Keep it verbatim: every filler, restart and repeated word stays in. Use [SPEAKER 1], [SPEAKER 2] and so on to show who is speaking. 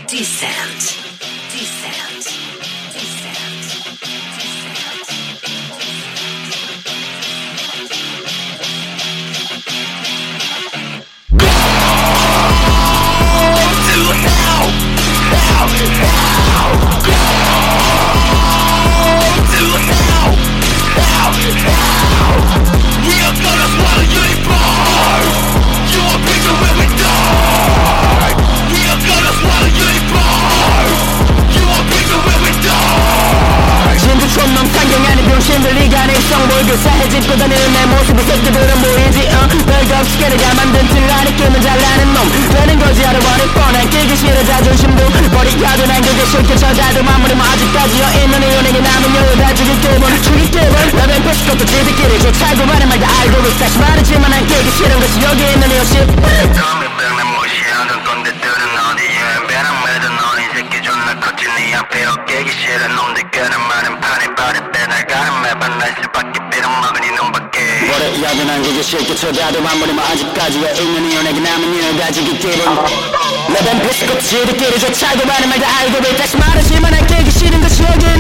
[SPEAKER 1] Descent. Descent. Descent. Go to hell. Hell. Hell. Go to hell. Hell. Hell. We are gonna swallow you in bar. You are picture when we die. We are gonna swallow you in bar. You are picture when we die.
[SPEAKER 2] 진주촌 놈 상경하는 병신들 이간의 성볼 교사해 짚고 다니는 내 모습이 새끼들은 보이지 어? 별거 없이 게다가 만든 틀 안에 끼면 잘나는 놈 되는 거지 알아버릴 뻔해 끼기 싫어 자존심도 버리가도 난 그게 싫게 저자도 마무리만 아직까지 여있는 이혼에게 남은 여유 다 죽일 게임은 죽일 게임은 나는 패시 것도 지들끼리 쫓아고 많은 말 다 알고 있어 다시 말하지만 난 깨기 싫은 것이 여기 있는 이유식
[SPEAKER 3] 덤벼병내 무시하던 꼰대들은 어디에 배랑 매든 너희 새끼 존나 커지 네 앞에 깨기 싫은 놈들끼는 많은 판에 발에 빼나가는 매번 날 수밖에 빌어먹은 이놈밖에
[SPEAKER 2] 버려야도 난 그게 싫게 쳐다도 마무리만 아직까지 여있는 이혼에게 남은 이유 다 죽일 게임은 나는 패시 것도 지들끼리 쫓아고 많은 말 다 알고 있어 다시 말하지만 난 깨기 싫은 것이 여기